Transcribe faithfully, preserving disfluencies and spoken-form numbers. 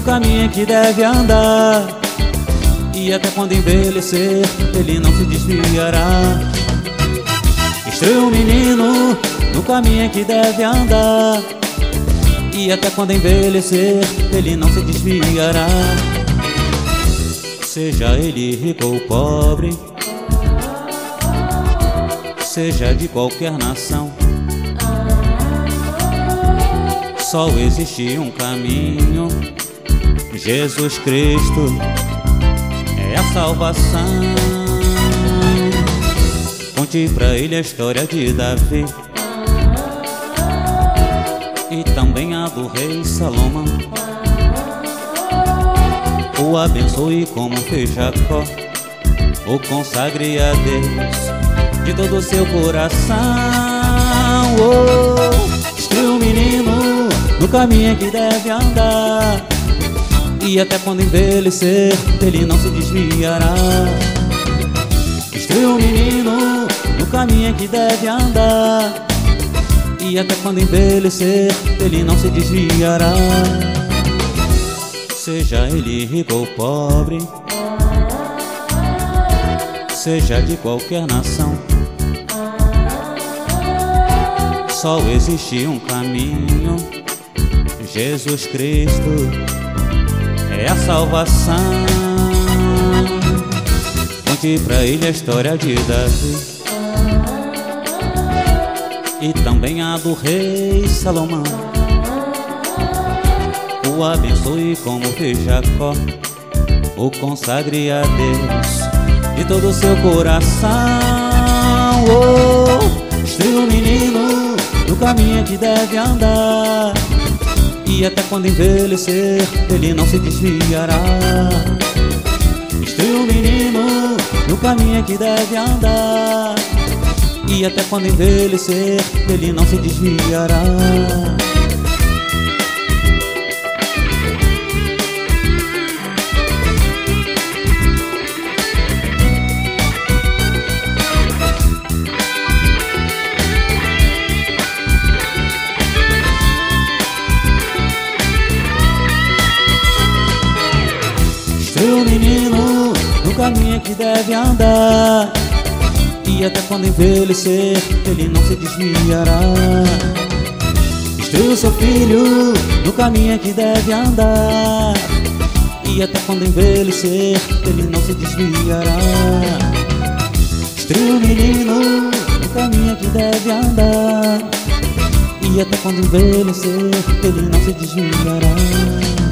caminho que deve andar, e até quando envelhecer ele não se desviará. Instrui o menino no caminho que deve andar, e até quando envelhecer ele não se desviará. Seja ele rico ou pobre, seja de qualquer nação, só existe um caminho: Jesus Cristo é a salvação. Conte pra ele a história de Davi e também a do rei Salomão. O abençoe como fez Jacó, o consagre a Deus de todo o seu coração. Oh, instrui o menino no caminho que deve andar, e até quando envelhecer ele não se desviará. Instrui o menino no caminho que deve andar, e até quando envelhecer ele não se desviará. Seja ele rico ou pobre, seja de qualquer nação, só existe um caminho: Jesus Cristo é a salvação. Conte pra ele a história de Davi e também a do rei Salomão. O abençoe como fez Jacó, o consagre a Deus de todo o seu coração. Oh, instrui o menino no caminho que deve andar, e até quando envelhecer ele não se desviará. Instrui o menino no caminho que deve andar, e até quando envelhecer ele não se desviará. Instrui o menino no caminho que deve andar, e até quando envelhecer ele não se desviará. Instrui o seu filho no caminho que deve andar, e até quando envelhecer ele não se desviará. Instrui o menino no caminho que deve andar, e até quando envelhecer ele não se desviará.